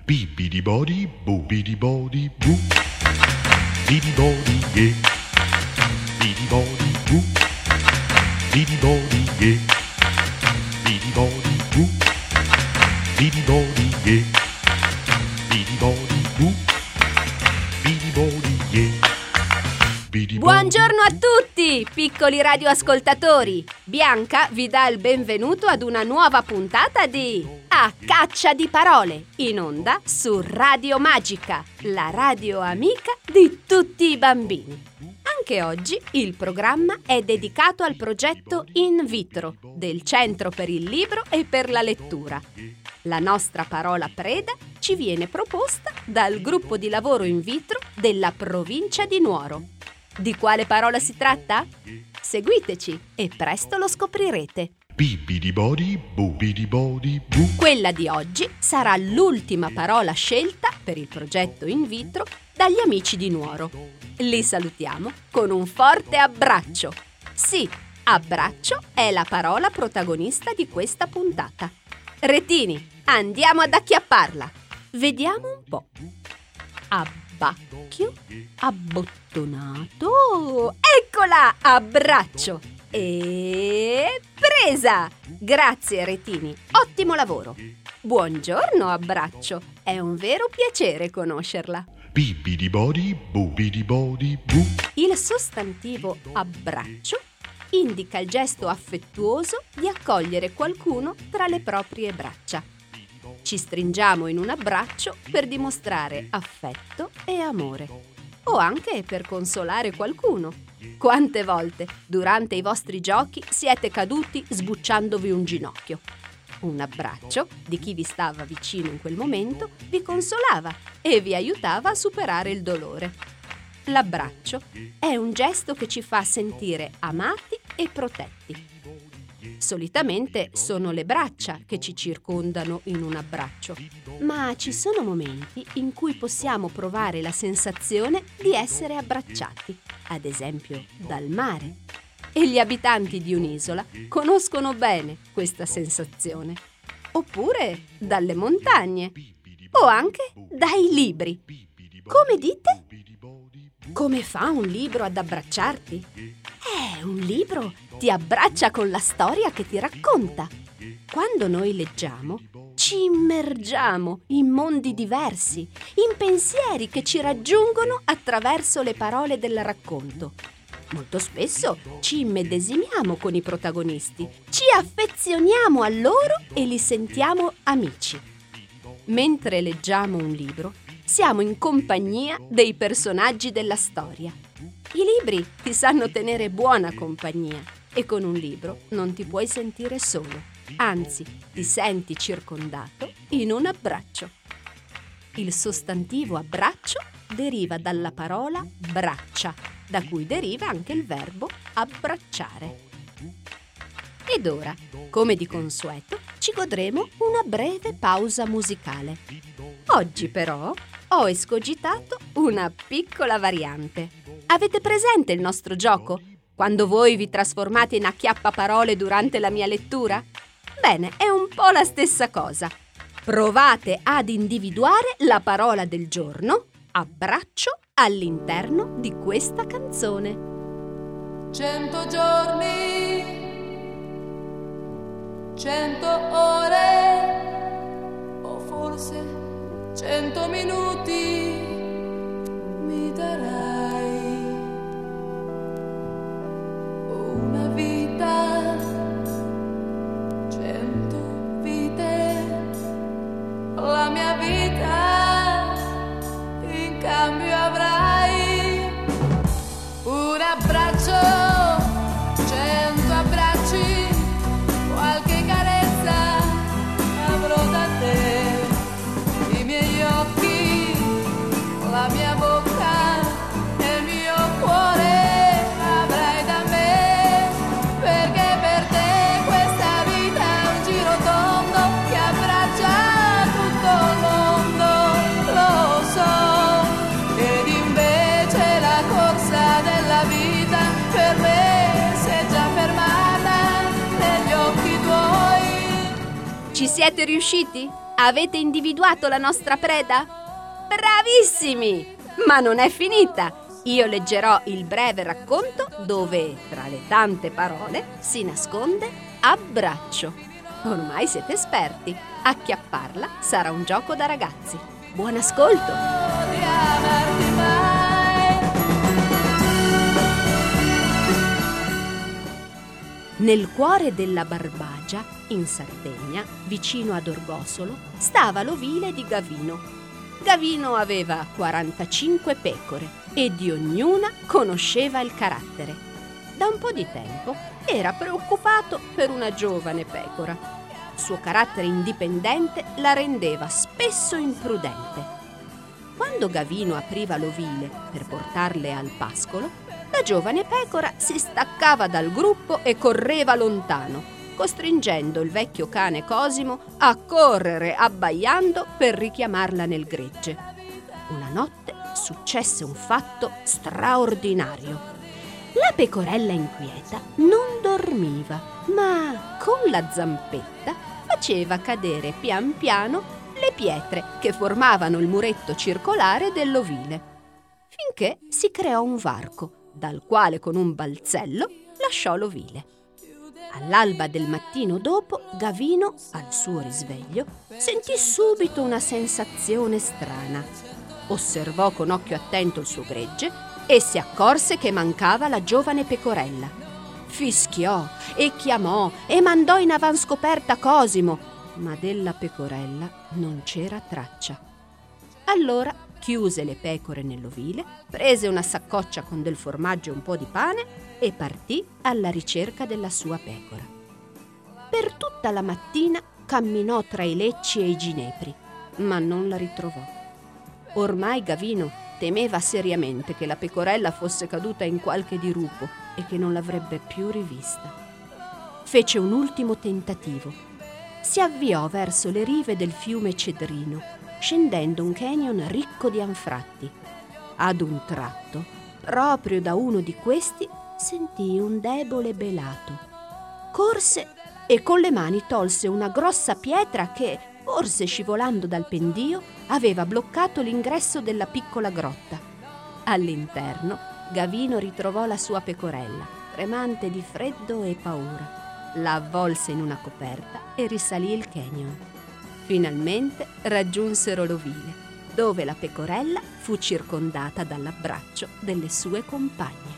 Bibidi body, boobidi body, boo. Bidi body, yeah. Bidi body, boo. Bidi body, yeah. Bidi body, boo. Bidi body, yeah. Bidi body, boo. Bidi body, yeah. Buongiorno a tutti, piccoli radioascoltatori! Bianca vi dà il benvenuto ad una nuova puntata di A Caccia di Parole, in onda su Radio Magica, la radio amica di tutti i bambini. Anche oggi il programma è dedicato al progetto In Vitro del Centro per il Libro e per la Lettura. La nostra parola preda ci viene proposta dal gruppo di lavoro in vitro della provincia di Nuoro. Di quale parola si tratta? Seguiteci e presto lo scoprirete. Bibidi body, boobidi body, boo. Quella di oggi sarà l'ultima parola scelta per il progetto In Vitro dagli amici di Nuoro. Li salutiamo con un forte abbraccio. Sì, abbraccio è la parola protagonista di questa puntata. Retini, andiamo ad acchiapparla. Vediamo un po'. Abbacchio, abbottonato. Eccola, abbraccio. E presa! Grazie Retini, ottimo lavoro. Buongiorno abbraccio, è un vero piacere conoscerla. Bibidi body, boobidi body, boo. Il sostantivo abbraccio indica il gesto affettuoso di accogliere qualcuno tra le proprie braccia. Ci stringiamo in un abbraccio per dimostrare affetto e amore, o anche per consolare qualcuno. Quante volte durante i vostri giochi siete caduti sbucciandovi un ginocchio? Un abbraccio di chi vi stava vicino in quel momento vi consolava e vi aiutava a superare il dolore. L'abbraccio è un gesto che ci fa sentire amati e protetti. Solitamente sono le braccia che ci circondano in un abbraccio, ma ci sono momenti in cui possiamo provare la sensazione di essere abbracciati, ad esempio dal mare. E gli abitanti di un'isola conoscono bene questa sensazione. Oppure dalle montagne, o anche dai libri. Come dite? Come fa un libro ad abbracciarti? Un libro ti abbraccia con la storia che ti racconta. Quando noi leggiamo, ci immergiamo in mondi diversi, in pensieri che ci raggiungono attraverso le parole del racconto. Molto spesso ci immedesimiamo con i protagonisti, ci affezioniamo a loro e li sentiamo amici. Mentre leggiamo un libro, siamo in compagnia dei personaggi della storia. I libri ti sanno tenere buona compagnia e con un libro non ti puoi sentire solo, anzi ti senti circondato in un abbraccio. Il sostantivo abbraccio deriva dalla parola braccia, da cui deriva anche il verbo abbracciare. Ed ora, come di consueto, ci godremo una breve pausa musicale. Oggi però ho escogitato una piccola variante. Avete presente il nostro gioco? Quando voi vi trasformate in acchiappaparole durante la mia lettura? Bene, è un po' la stessa cosa. Provate ad individuare la parola del giorno, abbraccio, all'interno di questa canzone. 100 giorni, 100 ore, o forse 100 minuti mi darai. Una vita, 100 vite, la mia vita in cambio avrai. Un abbraccio, 100 abbracci, qualche carezza avrò da te. I miei occhi, la mia bocca e il mio cuore avrai da me, perché per te questa vita è un giro tondo che abbraccia tutto il mondo. Ci siete riusciti? Avete individuato la nostra preda? Bravissimi! Ma non è finita! Io leggerò il breve racconto dove, tra le tante parole, si nasconde abbraccio. Ormai siete esperti. Acchiapparla sarà un gioco da ragazzi. Buon ascolto! Nel cuore della Barbagia, in Sardegna, vicino ad Orgosolo, stava l'ovile di Gavino. Gavino aveva 45 pecore e di ognuna conosceva il carattere. Da un po' di tempo era preoccupato per una giovane pecora. Il suo carattere indipendente la rendeva spesso imprudente. Quando Gavino apriva l'ovile per portarle al pascolo, la giovane pecora si staccava dal gruppo e correva lontano, costringendo il vecchio cane Cosimo a correre abbaiando per richiamarla nel gregge. Una notte successe un fatto straordinario. La pecorella inquieta non dormiva, ma con la zampetta faceva cadere pian piano le pietre che formavano il muretto circolare dell'ovile, finché si creò un varco, dal quale con un balzello lasciò l'ovile. All'alba del mattino dopo, Gavino, al suo risveglio, sentì subito una sensazione strana. Osservò con occhio attento il suo gregge e si accorse che mancava la giovane pecorella. Fischiò e chiamò e mandò in avanscoperta Cosimo, ma della pecorella non c'era traccia. Allora chiuse le pecore nell'ovile, prese una saccoccia con del formaggio e un po' di pane e partì alla ricerca della sua pecora. Per tutta la mattina camminò tra i lecci e i ginepri, ma non la ritrovò. Ormai Gavino temeva seriamente che la pecorella fosse caduta in qualche dirupo e che non l'avrebbe più rivista. Fece un ultimo tentativo. Si avviò verso le rive del fiume Cedrino, scendendo un canyon ricco di anfratti. Ad un tratto, proprio da uno di questi, sentì un debole belato. Corse e con le mani tolse una grossa pietra che, forse scivolando dal pendio, aveva bloccato l'ingresso della piccola grotta. All'interno, Gavino ritrovò la sua pecorella, tremante di freddo e paura. La avvolse in una coperta e risalì il canyon. Finalmente raggiunsero l'ovile, dove la pecorella fu circondata dall'abbraccio delle sue compagne.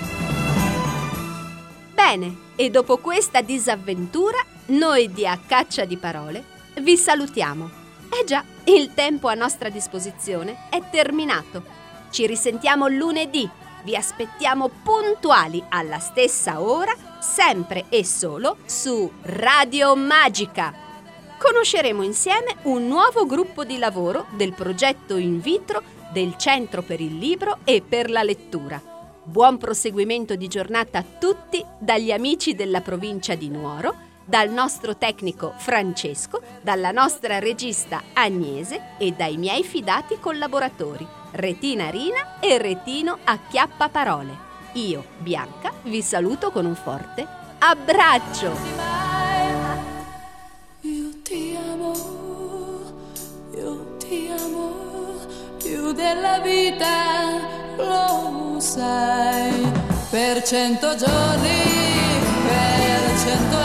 Bene, e dopo questa disavventura, noi di A Caccia di Parole vi salutiamo. Eh già, il tempo a nostra disposizione è terminato. Ci risentiamo lunedì. Vi aspettiamo puntuali alla stessa ora, sempre e solo su Radio Magica. Conosceremo insieme un nuovo gruppo di lavoro del progetto in vitro del Centro per il Libro e per la Lettura. Buon proseguimento di giornata a tutti dagli amici della provincia di Nuoro, dal nostro tecnico Francesco, dalla nostra regista Agnese e dai miei fidati collaboratori Retina Rina e Retino Acchiappaparole. Io, Bianca, vi saluto con un forte abbraccio! Io ti amo più della vita, lo sai, per 100 giorni, per 100